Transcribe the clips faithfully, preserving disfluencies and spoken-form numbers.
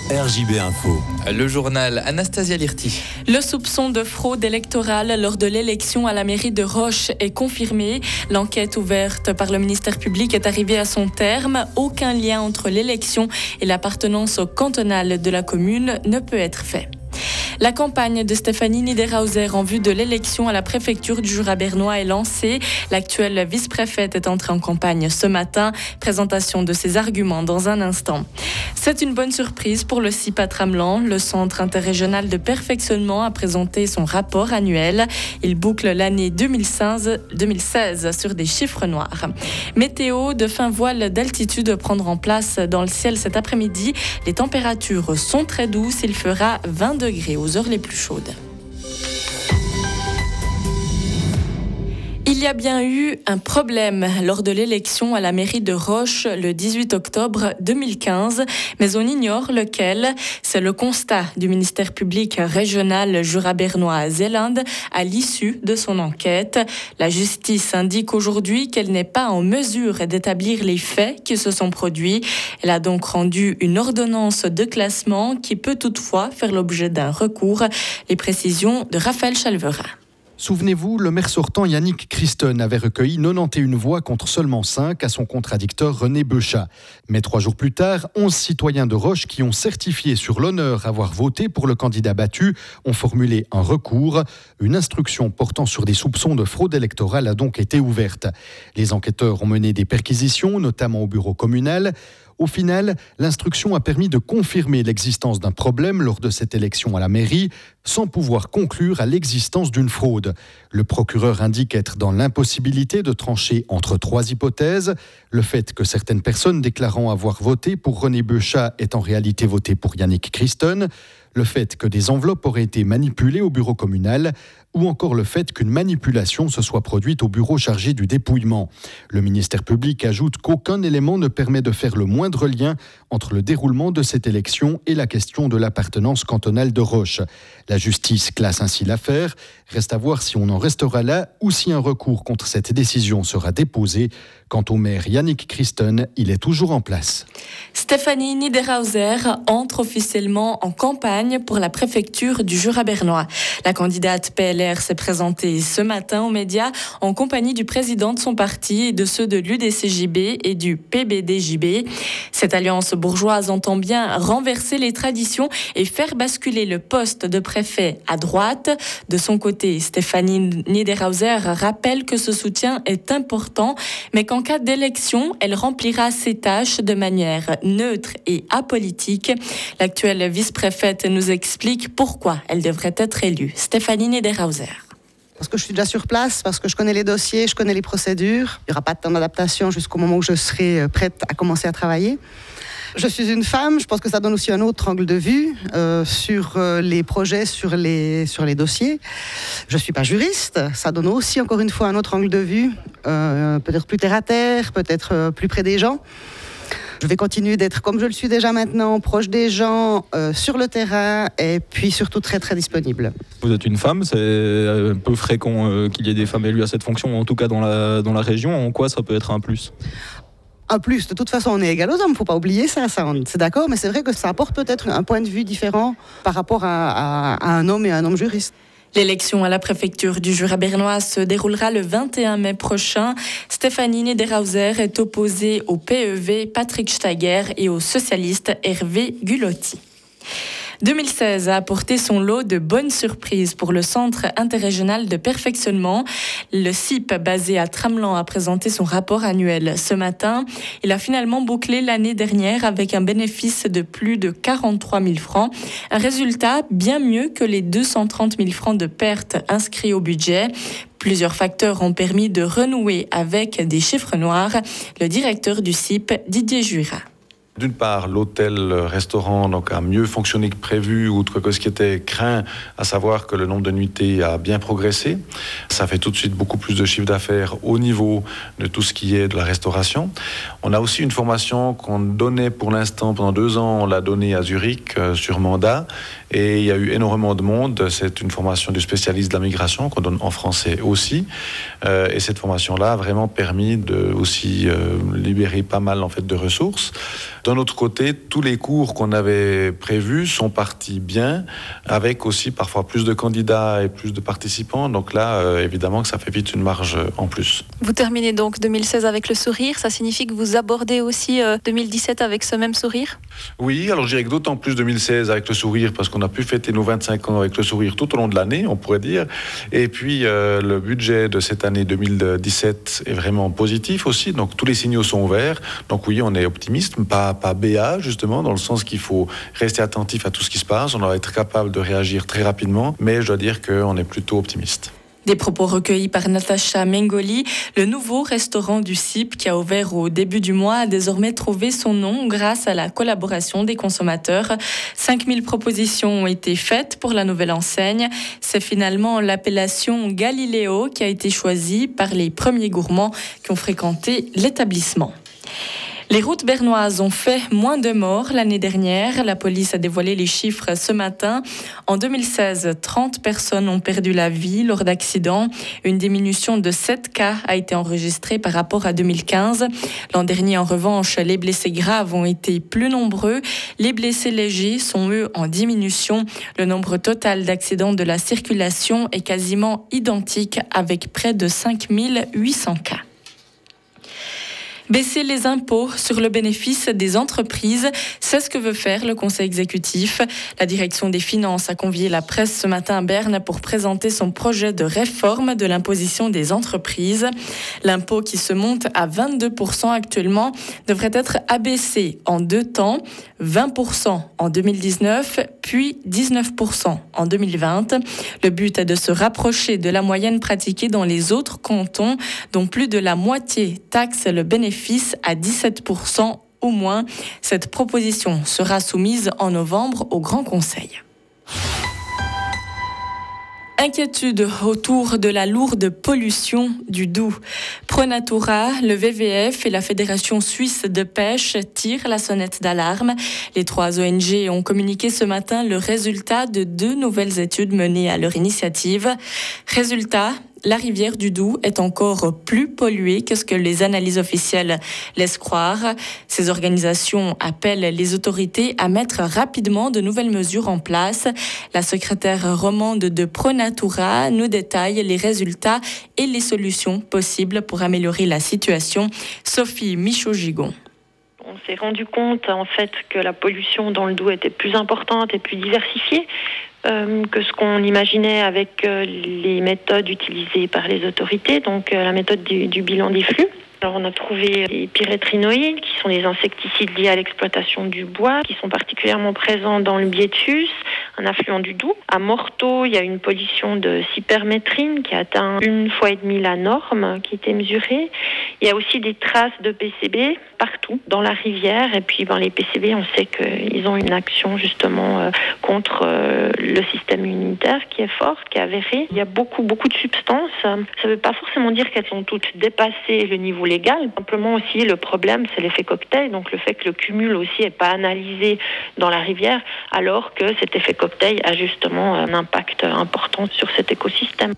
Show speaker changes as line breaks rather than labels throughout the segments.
R J B Info.
Le journal Anastasia Lirti.
Le soupçon de fraude électorale lors de l'élection à la mairie de Roche est confirmé. L'enquête ouverte par le ministère public est arrivée à son terme. Aucun lien entre l'élection et l'appartenance au cantonal de la commune ne peut être fait. La campagne de Stéphanie Niederhauser en vue de l'élection à la préfecture du Jura bernois est lancée. L'actuelle vice-préfète est entrée en campagne ce matin. Présentation de ses arguments dans un instant. C'est une bonne surprise pour le C I P à Tramelan. Le Centre interrégional de perfectionnement a présenté son rapport annuel. Il boucle l'année deux mille seize sur des chiffres noirs. Météo, de fins voiles d'altitude prendre en place dans le ciel cet après-midi. Les températures sont très douces. Il fera vingt degrés aux heures les plus chaudes. Il y a bien eu un problème lors de l'élection à la mairie de Roche le dix-huit octobre deux mille quinze, mais on ignore lequel. C'est le constat du ministère public régional Jura bernois à Zélande à l'issue de son enquête. La justice indique aujourd'hui qu'elle n'est pas en mesure d'établir les faits qui se sont produits. Elle a donc rendu une ordonnance de classement qui peut toutefois faire l'objet d'un recours. Les précisions de Raphaël Chalverin.
Souvenez-vous, le maire sortant Yannick Christon avait recueilli quatre-vingt-onze voix contre seulement cinq à son contradicteur René Beuchat. Mais trois jours plus tard, onze citoyens de Roche qui ont certifié sur l'honneur avoir voté pour le candidat battu ont formulé un recours. Une instruction portant sur des soupçons de fraude électorale a donc été ouverte. Les enquêteurs ont mené des perquisitions, notamment au bureau communal. Au final, l'instruction a permis de confirmer l'existence d'un problème lors de cette élection à la mairie, sans pouvoir conclure à l'existence d'une fraude. Le procureur indique être dans l'impossibilité de trancher entre trois hypothèses. Le fait que certaines personnes déclarant avoir voté pour René Beuchat aient en réalité voté pour Yannick Christon. Le fait que des enveloppes auraient été manipulées au bureau communal, ou encore le fait qu'une manipulation se soit produite au bureau chargé du dépouillement. Le ministère public ajoute qu'aucun élément ne permet de faire le moindre lien entre le déroulement de cette élection et la question de l'appartenance cantonale de Roche. La justice classe ainsi l'affaire. Reste à voir si on en restera là ou si un recours contre cette décision sera déposé. Quant au maire Yannick Christon, il est toujours en place.
Stéphanie Niederhauser entre officiellement en campagne pour la préfecture du Jura bernois. La candidate P L R s'est présentée ce matin aux médias en compagnie du président de son parti et de ceux de l'U D C J B et du P B D J B. Cette alliance bourgeoise entend bien renverser les traditions et faire basculer le poste de préfet à droite. De son côté, Stéphanie Niederhauser rappelle que ce soutien est important, mais qu'en cas d'élection, elle remplira ses tâches de manière neutre et apolitique. L'actuelle vice-préfète nous explique pourquoi elle devrait être élue. Stéphanie Niederhauser.
Parce que je suis déjà sur place, parce que je connais les dossiers, je connais les procédures. Il n'y aura pas de temps d'adaptation jusqu'au moment où je serai prête à commencer à travailler. Je suis une femme, je pense que ça donne aussi un autre angle de vue euh, sur euh, les projets, sur les, sur les dossiers. Je ne suis pas juriste, ça donne aussi encore une fois un autre angle de vue, euh, peut-être plus terre à terre, peut-être euh, plus près des gens. Je vais continuer d'être, comme je le suis déjà maintenant, proche des gens, euh, sur le terrain et puis surtout très très disponible.
Vous êtes une femme, c'est un peu fréquent euh, qu'il y ait des femmes élues à cette fonction, en tout cas dans la, dans la région. En quoi ça peut être un plus ?
Un plus, de toute façon, on est égal aux hommes, il ne faut pas oublier ça, ça, c'est d'accord, mais c'est vrai que ça apporte peut-être un point de vue différent par rapport à, à, à un homme et à un homme juriste.
L'élection à la préfecture du Jura bernois se déroulera le vingt et un mai prochain. Stéphanie Niederhauser est opposée au P E V Patrick Steiger et au socialiste Hervé Gulotti. deux mille seize a apporté son lot de bonnes surprises pour le Centre interrégional de perfectionnement. Le C I P basé à Tramelan a présenté son rapport annuel ce matin. Il a finalement bouclé l'année dernière avec un bénéfice de plus de quarante-trois mille francs. Un résultat bien mieux que les deux cent trente mille francs de pertes inscrits au budget. Plusieurs facteurs ont permis de renouer avec des chiffres noirs. Le directeur du C I P, Didier Jura.
D'une part, l'hôtel-restaurant donc, a mieux fonctionné que prévu, outre que ce qui était craint, à savoir que le nombre de nuitées a bien progressé. Ça fait tout de suite beaucoup plus de chiffre d'affaires au niveau de tout ce qui est de la restauration. On a aussi une formation qu'on donnait pour l'instant pendant deux ans, on l'a donnée à Zurich euh, sur mandat. Et il y a eu énormément de monde. C'est une formation du spécialiste de la migration qu'on donne en français aussi. Euh, et cette formation-là a vraiment permis de aussi euh, libérer pas mal en fait de ressources. D'un autre côté, tous les cours qu'on avait prévus sont partis bien, avec aussi parfois plus de candidats et plus de participants. Donc là, euh, évidemment que ça fait vite une marge en plus.
Vous terminez donc deux mille seize avec le sourire. Ça signifie que vous abordez aussi euh, deux mille dix-sept avec ce même sourire ?
Oui, alors je dirais que d'autant plus deux mille seize avec le sourire, parce qu'on a pu fêter nos vingt-cinq ans avec le sourire tout au long de l'année, on pourrait dire. Et puis euh, le budget de cette année deux mille dix-sept est vraiment positif aussi, donc tous les signaux sont verts. Donc oui, on est optimiste, pas, pas B A justement, dans le sens qu'il faut rester attentif à tout ce qui se passe, on doit être capable de réagir très rapidement, mais je dois dire qu'on est plutôt optimiste.
Des propos recueillis par Natacha Mengoli. Le nouveau restaurant du C I P qui a ouvert au début du mois a désormais trouvé son nom grâce à la collaboration des consommateurs. cinq mille propositions ont été faites pour la nouvelle enseigne. C'est finalement l'appellation Galiléo qui a été choisie par les premiers gourmands qui ont fréquenté l'établissement. Les routes bernoises ont fait moins de morts l'année dernière. La police a dévoilé les chiffres ce matin. En deux mille seize, trente personnes ont perdu la vie lors d'accidents. Une diminution de sept cas a été enregistrée par rapport à deux mille quinze. L'an dernier, en revanche, les blessés graves ont été plus nombreux. Les blessés légers sont, eux, en diminution. Le nombre total d'accidents de la circulation est quasiment identique avec près de cinq mille huit cents cas. Baisser les impôts sur le bénéfice des entreprises, c'est ce que veut faire le Conseil exécutif. La direction des finances a convié la presse ce matin à Berne pour présenter son projet de réforme de l'imposition des entreprises. L'impôt qui se monte à vingt-deux pour cent actuellement devrait être abaissé en deux temps, vingt pour cent en deux mille dix-neuf, puis dix-neuf pour cent en deux mille vingt. Le but est de se rapprocher de la moyenne pratiquée dans les autres cantons, dont plus de la moitié taxe le bénéfice à dix-sept pour cent au moins. Cette proposition sera soumise en novembre au Grand Conseil. Inquiétude autour de la lourde pollution du Doubs. Pronatura, le W W F et la Fédération suisse de pêche tirent la sonnette d'alarme. Les trois O N G ont communiqué ce matin le résultat de deux nouvelles études menées à leur initiative. Résultat, la rivière du Doubs est encore plus polluée que ce que les analyses officielles laissent croire. Ces organisations appellent les autorités à mettre rapidement de nouvelles mesures en place. La secrétaire romande de Pronatura nous détaille les résultats et les solutions possibles pour améliorer la situation. Sophie Michaud-Gigon.
On s'est rendu compte en fait que la pollution dans le Doubs était plus importante et plus diversifiée euh, que ce qu'on imaginait avec euh, les méthodes utilisées par les autorités, donc euh, la méthode du, du bilan des flux. Alors on a trouvé les pyrétrinoïdes, qui sont des insecticides liés à l'exploitation du bois, qui sont particulièrement présents dans le Biétus, un affluent du Doubs. À Morteau, il y a une pollution de cypermétrine qui atteint une fois et demie la norme qui était mesurée. Il y a aussi des traces de P C B partout dans la rivière. Et puis ben, les P C B, on sait qu'ils ont une action justement euh, contre euh, le système immunitaire qui est fort, qui est avéré. Il y a beaucoup, beaucoup de substances. Ça ne veut pas forcément dire qu'elles sont toutes dépassées le niveau légal. Simplement aussi, le problème, c'est l'effet cocktail. Donc le fait que le cumul aussi n'est pas analysé dans la rivière, alors que cet effet cocktail a justement un impact important sur cet écosystème.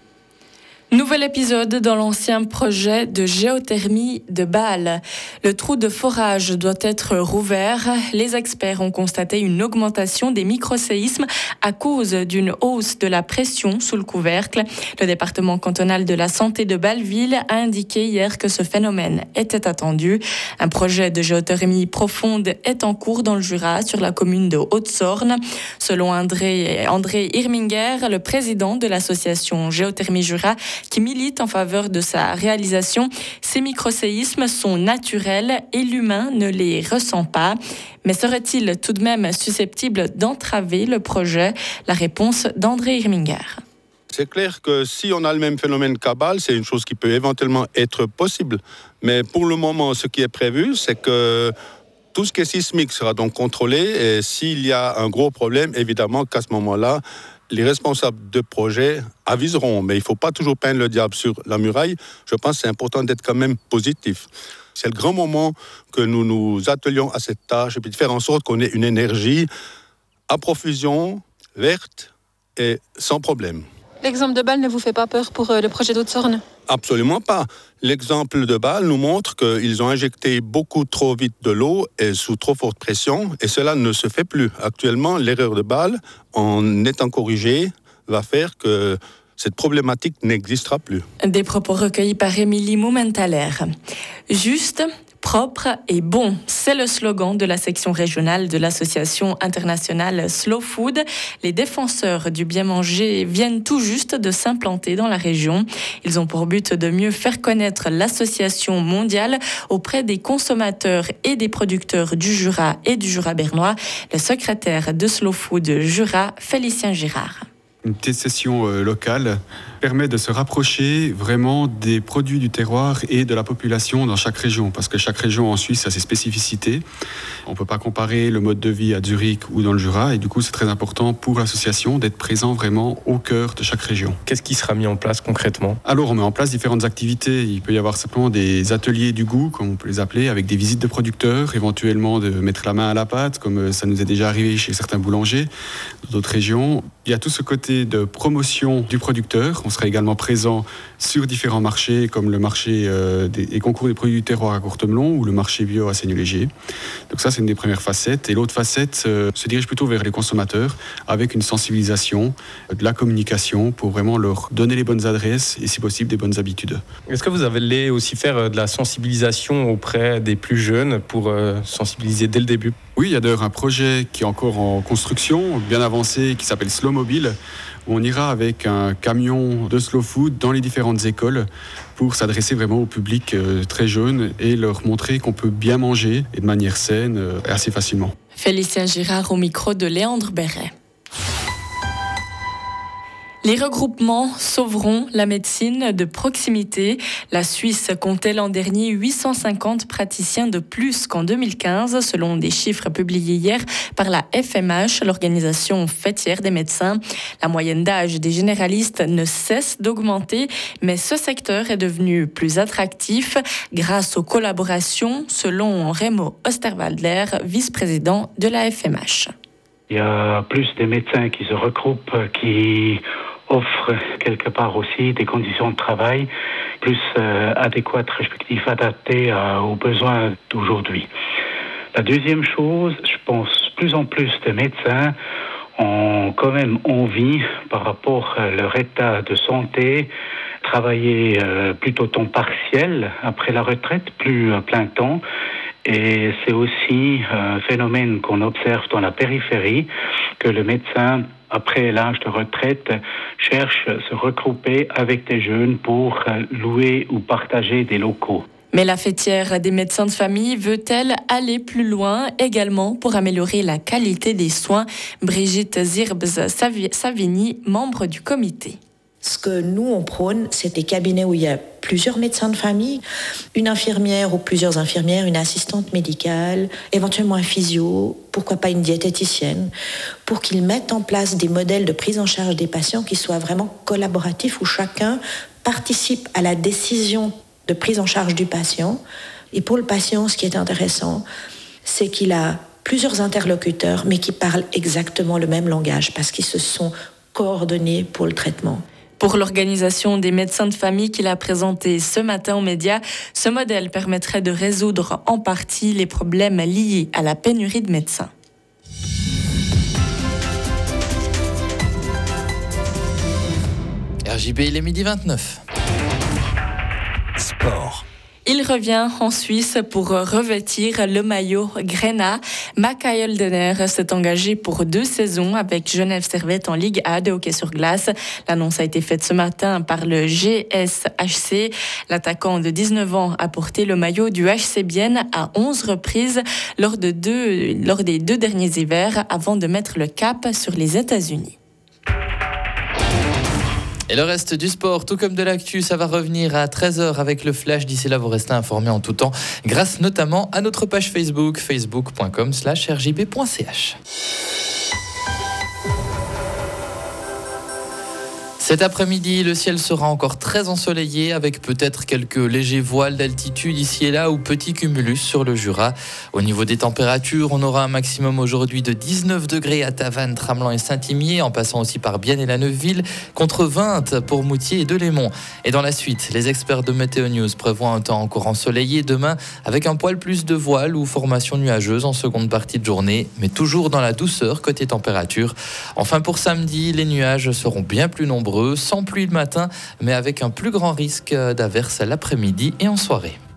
Nouvel épisode dans l'ancien projet de géothermie de Bâle. Le trou de forage doit être rouvert. Les experts ont constaté une augmentation des microséismes à cause d'une hausse de la pression sous le couvercle. Le département cantonal de la santé de Bâle-Ville a indiqué hier que ce phénomène était attendu. Un projet de géothermie profonde est en cours dans le Jura, sur la commune de Haute-Sorne. Selon André, André Irminger, le président de l'association Géothermie Jura, qui milite en faveur de sa réalisation, ces microséismes sont naturels et l'humain ne les ressent pas. Mais serait-il tout de même susceptible d'entraver le projet ? La réponse d'André Irminger.
C'est clair que si on a le même phénomène qu'à Bâle, c'est une chose qui peut éventuellement être possible. Mais pour le moment, ce qui est prévu, c'est que tout ce qui est sismique sera donc contrôlé. Et s'il y a un gros problème, évidemment qu'à ce moment-là, les responsables de projet aviseront, mais il ne faut pas toujours peindre le diable sur la muraille. Je pense que c'est important d'être quand même positif. C'est le grand moment que nous nous attelions à cette tâche et puis de faire en sorte qu'on ait une énergie à profusion, verte et sans problème.
L'exemple de Bâle ne vous fait pas peur pour le projet d'Haute-Sorne ?
Absolument pas. L'exemple de Bâle nous montre qu'ils ont injecté beaucoup trop vite de l'eau et sous trop forte pression, et cela ne se fait plus. Actuellement, l'erreur de Bâle, en étant corrigée, va faire que cette problématique n'existera plus.
Des propos recueillis par Émilie Moumentaler. Juste, propre et bon, c'est le slogan de la section régionale de l'association internationale Slow Food. Les défenseurs du bien manger viennent tout juste de s'implanter dans la région. Ils ont pour but de mieux faire connaître l'association mondiale auprès des consommateurs et des producteurs du Jura et du Jura bernois. Le secrétaire de Slow Food Jura, Félicien Girard.
Une petite session euh, locale permet de se rapprocher vraiment des produits du terroir et de la population dans chaque région, parce que chaque région en Suisse a ses spécificités. On ne peut pas comparer le mode de vie à Zurich ou dans le Jura, et du coup c'est très important pour l'association d'être présent vraiment au cœur de chaque région.
Qu'est-ce qui sera mis en place concrètement ?
Alors on met en place différentes activités. Il peut y avoir simplement des ateliers du goût, comme on peut les appeler, avec des visites de producteurs, éventuellement de mettre la main à la pâte, comme ça nous est déjà arrivé chez certains boulangers d'autres régions. Il y a tout ce côté de promotion du producteur. On sera également présent sur différents marchés, comme le marché euh, des, des concours des produits du terroir à Courtemelon ou le marché bio à Seigneux-Léger. Donc ça, c'est une des premières facettes. Et l'autre facette euh, se dirige plutôt vers les consommateurs, avec une sensibilisation, euh, de la communication, pour vraiment leur donner les bonnes adresses et, si possible, des bonnes habitudes.
Est-ce que vous allez aussi faire de la sensibilisation auprès des plus jeunes pour euh, sensibiliser dès le début ?
Oui, il y a d'ailleurs un projet qui est encore en construction, bien avancé, qui s'appelle Slow Mobile, où on ira avec un camion de slow food dans les différentes écoles pour s'adresser vraiment au public euh, très jeune et leur montrer qu'on peut bien manger et de manière saine euh, assez facilement.
Félicien Girard au micro de Léandre Béret. Les regroupements sauveront la médecine de proximité. La Suisse comptait l'an dernier huit cent cinquante praticiens de plus qu'en deux mille quinze, selon des chiffres publiés hier par la F M H, l'organisation fêtière des médecins. La moyenne d'âge des généralistes ne cesse d'augmenter, mais ce secteur est devenu plus attractif grâce aux collaborations, selon Remo Osterwaldler, vice-président de la F M H.
Il y a plus de médecins qui se regroupent, qui offrent quelque part aussi des conditions de travail plus euh, adéquates, respectivement adaptées à, aux besoins d'aujourd'hui. La deuxième chose, je pense plus en plus de médecins ont quand même envie, par rapport à leur état de santé, travailler euh, plutôt temps partiel après la retraite, plus à plein temps. Et c'est aussi un phénomène qu'on observe dans la périphérie, que le médecin, après l'âge de retraite, cherche à se regrouper avec des jeunes pour louer ou partager des locaux.
Mais la fêtière des médecins de famille veut-elle aller plus loin également pour améliorer la qualité des soins ? Brigitte Zirbs-Savini, membre du comité.
Ce que nous, on prône, c'est des cabinets où il y a plusieurs médecins de famille, une infirmière ou plusieurs infirmières, une assistante médicale, éventuellement un physio, pourquoi pas une diététicienne, pour qu'ils mettent en place des modèles de prise en charge des patients qui soient vraiment collaboratifs, où chacun participe à la décision de prise en charge du patient. Et pour le patient, ce qui est intéressant, c'est qu'il a plusieurs interlocuteurs, mais qui parlent exactement le même langage, parce qu'ils se sont coordonnés pour le traitement.
Pour l'organisation des médecins de famille qu'il a présenté ce matin aux médias, ce modèle permettrait de résoudre en partie les problèmes liés à la pénurie de médecins.
R J B, il est midi vingt-neuf. Sport.
Il revient en Suisse pour revêtir le maillot Grenat. Mikael Denner s'est engagé pour deux saisons avec Genève Servette en Ligue A de hockey sur glace. L'annonce a été faite ce matin par le G S H C. L'attaquant de dix-neuf ans a porté le maillot du H C Bienne à onze reprises lors, de deux, lors des deux derniers hivers avant de mettre le cap sur les États-Unis.
Et le reste du sport, tout comme de l'actu, ça va revenir à treize heures avec le flash. D'ici là, vous restez informés en tout temps, grâce notamment à notre page Facebook, facebook point com slash r j b point c h. Cet après-midi, le ciel sera encore très ensoleillé avec peut-être quelques légers voiles d'altitude ici et là ou petits cumulus sur le Jura. Au niveau des températures, on aura un maximum aujourd'hui de dix-neuf degrés à Tavannes, Tramelan et Saint-Imier, en passant aussi par Bienne et la Neuville, contre vingt pour Moutier et Delémont. Et dans la suite, les experts de Météo News prévoient un temps encore ensoleillé demain avec un poil plus de voiles ou formation nuageuse en seconde partie de journée, mais toujours dans la douceur côté température. Enfin pour samedi, les nuages seront bien plus nombreux, sans pluie le matin, mais avec un plus grand risque d'averses l'après-midi et en soirée.